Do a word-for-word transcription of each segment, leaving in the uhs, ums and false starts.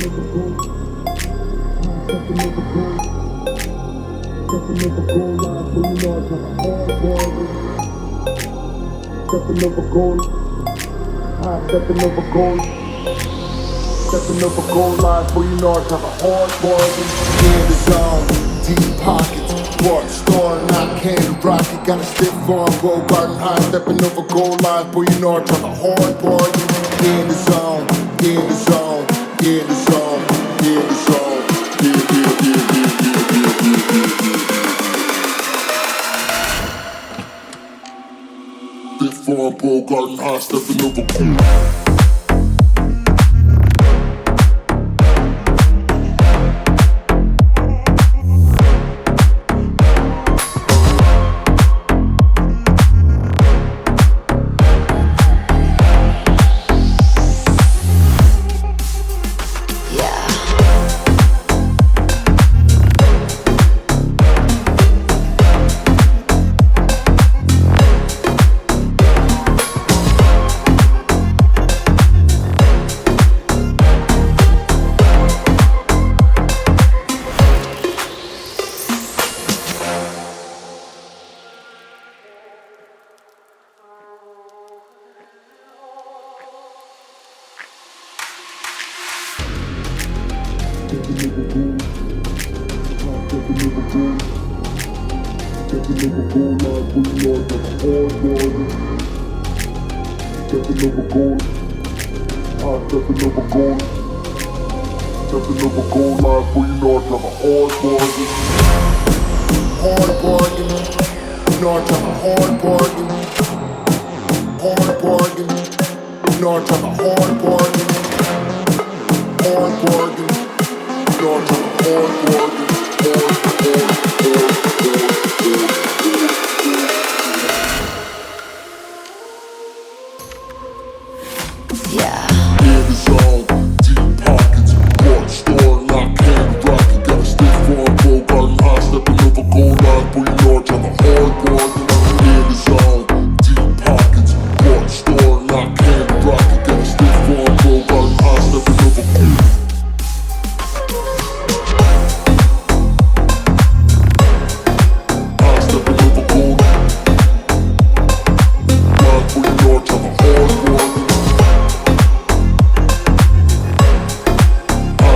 Stepping over gold, high stepping over gold, stepping over gold lines, boy, you know I have a hard bargain. In the zone, deep pockets, what store, not candy rocket, got a stiff arm, roll garden high, stepping over gold lines, boy, you know I have a hard bargain. In the zone, in the zone, in the zone, in the zone, yeah, yeah, yeah, yeah, yeah, yeah, yeah, yeah, yeah. Stiff arm, roll garden high, stepping over gold. Stepping over gold, high stepping over gold, stepping over gold lines, boy, you know I have a hard bargain. Hard bargain, you know I have a hard bargain. Hard bargain, you know I have a hard bargain. Hard bargain, you know I have a hard bargain. Hard, hard, hard, hard, hard, hard. In the zone, deep pockets, what store, not candy rocket, got a stiff arm, roll garden high, stepping over gold lines, boy, you know I have a hard bargain. In the zone, deep pockets, what store, not candy rocket, got a stiff arm, roll garden high, stepping over gold. High stepping over gold lines, boy, you know I have a hard bargain.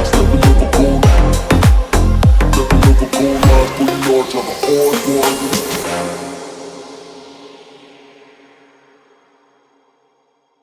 Stepping over gold lines, boy, you know I have a hard bargain.